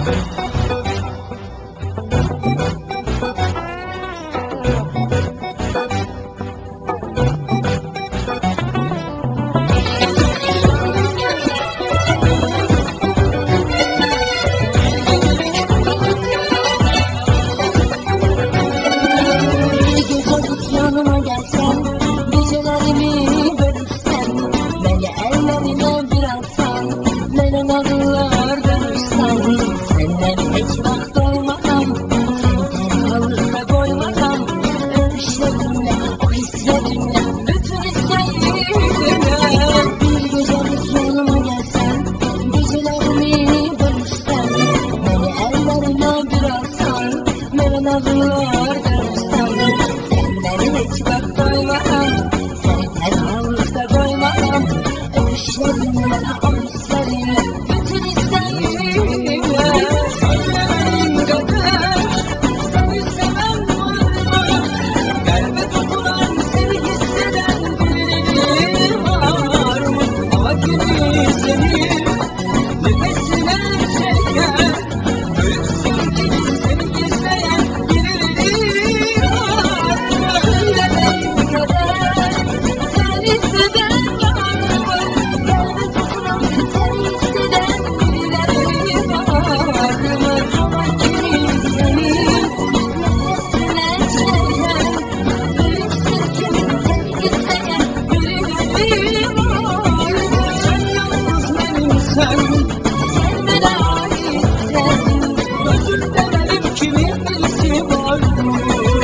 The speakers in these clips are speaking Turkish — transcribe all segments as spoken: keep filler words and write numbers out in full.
Yanıma gelsen, gecelerimi bölüşsen, beni ellerine bir alsan, beni nağıllar dönüşsen, senden hiç vakit olmasam, seni halıda koymasam, öpüşlerinle, o hislerimle, bütün hislerimle. Bir gecelik yanıma gelsen, gecelerimi bölüşsen, beni ellerine bir alsan, beni nağıllar dönüşsen, hiç bak doymam, seni tenhalıkta doymam, öpüşlerinle, o hislerimle, bütün hislerimle. Söylemeyin kadar, seni seven var mı? Kalbe dokunan, seni hisseden birileri var mı? Hava gibi seni nefesine çeken, büyüksün gibi seni gizleyen birileri var mı? Söylemeyin kadar, seni seven var mı? Kalbe dokunan, seni hisseden birileri var mı? Hava gibi seni nefesine çeken, büyüksün gibi seni gizleyen birileri var mı? Sen yalnız benimsen, sen bana aitsen, gözümde benim kimin birisi var mı?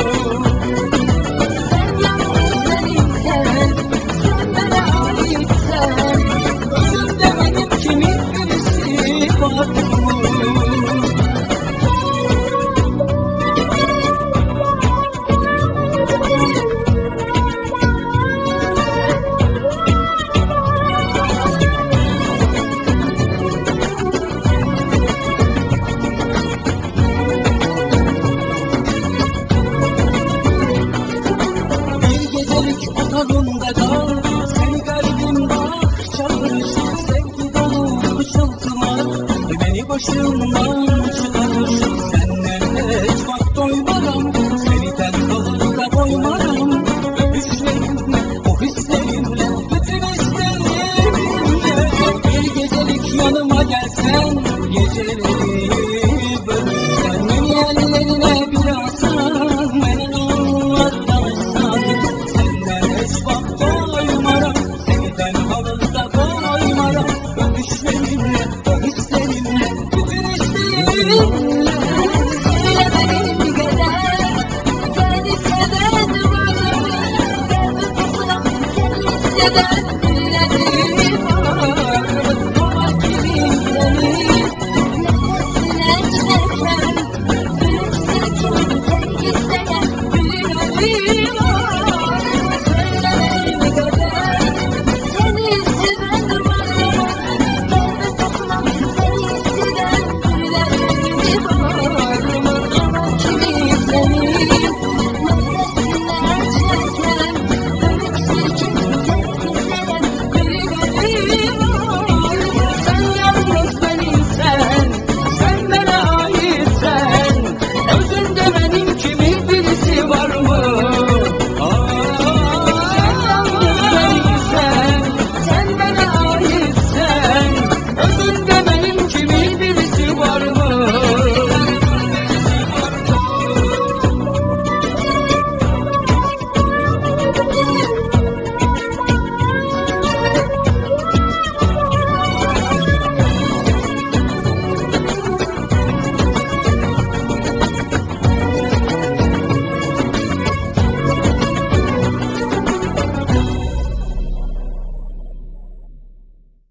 Sen yalnız benimsen, sen bana aitsen, gözümde benim kimin birisi var mı? Bir gecelik otelumda kal, seni garibim bak çağırır, sevgi dolu ışıltılar beni başımdan çıkarır. Senden hiç bak doymaram, seni tenhalıkta koymaram, öpüşlerimle, o hislerimle, bütün hislerimle. Bir gecelik yanıma gelsen, geceleri